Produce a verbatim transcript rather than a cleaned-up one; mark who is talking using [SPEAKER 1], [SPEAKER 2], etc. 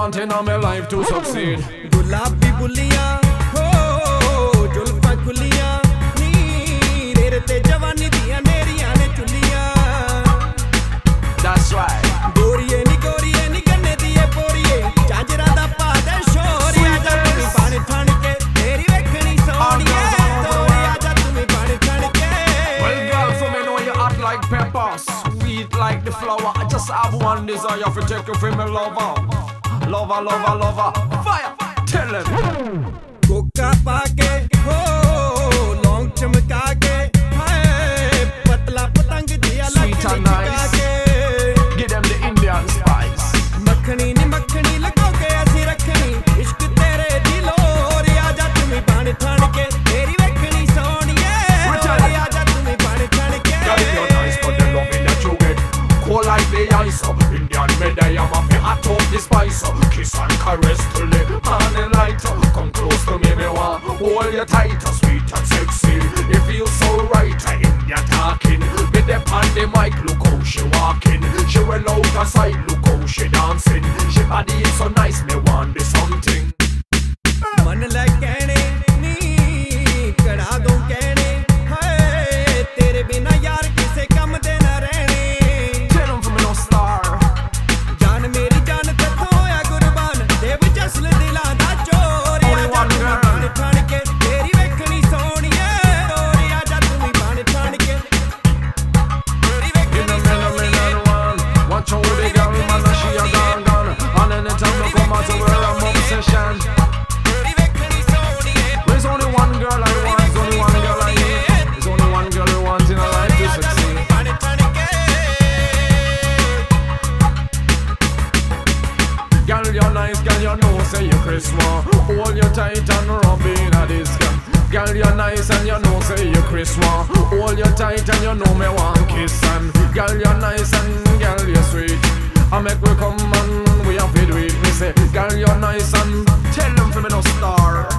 [SPEAKER 1] want in my life to succeed.
[SPEAKER 2] गुलाबी बुलियां हो जुल्फां खुलियां नी तेरे ते जवानी दियां नेरियां ने चुलियां.
[SPEAKER 1] That's right.
[SPEAKER 2] गोरिये नी गोरिये नी गन्ने दिए पोरिये झांजरा दा पा दे शोर आजा तुमी बन ठण के तेरी वेखनी सोनिए तोरी आजा तुमी बन ठण के.
[SPEAKER 1] Well girl, for me know you hot like pepper, sweet like the flower. I just have one desire for take you for me lover. Lover, lover, lover, fire, tell him.
[SPEAKER 2] कोका पाके हो लौंग चमका के हाय पतला पतंग दिया
[SPEAKER 1] Sweet and nice. Give them the Indian spice.
[SPEAKER 2] Makhani नी मखनी लगो के ऐसी रखनी इश्क तेरे दिलो रे आजा तुमी बन ठण के तेरी वेखनी सोनिए रे आजा तुमी बन ठण के.
[SPEAKER 1] Girl, you're nice, but the loving that you get cold like the ice. Indian made I am a fi hot up the spice. Kiss and caress till the morning light. Come close to me, me want hold you tight. Sweet and sexy, it feels so right. Indian talking, with them on the mic. Look how she walking, she well out of sight. Look how she dancing, she body is so nice. Me want the something.
[SPEAKER 2] मन ले कहने नी कड़ा दूं कहने हाय तेरे बिना यार किसे कम दे ना रहने.
[SPEAKER 1] Tell them for me no star.
[SPEAKER 2] जान मेरी जान ते होया कुर्बान देव जसल दिलां दा चोर आजा तुमी बन ठण के तेरी वेखनी सोनिए रे आजा तुमी बन ठण के तेरी
[SPEAKER 1] In
[SPEAKER 2] वेखनी
[SPEAKER 1] a minute,
[SPEAKER 2] सोनिए.
[SPEAKER 1] minute, one. Watch how the girl, man, and she a gone, gone. And anytime I come out to where I'm obsession.
[SPEAKER 2] तेरी वेखनी सोनिए.
[SPEAKER 1] There's only one girl I want, there's only one girl I need. There's only one girl who wants in her life to
[SPEAKER 2] आजा तुमी
[SPEAKER 1] succeed.
[SPEAKER 2] बन ठण के.
[SPEAKER 1] Girl, you're nice, girl, you know, say you Christmas. Hold you tight and rub in a this girl. Girl, you're nice and you know, say you Christmas. Hold you tight and you know me want kiss. And girl, you're nice and girl, you're sweet. I make we come and we have to do it. Me say, girl, you're nice and tell them for me no star.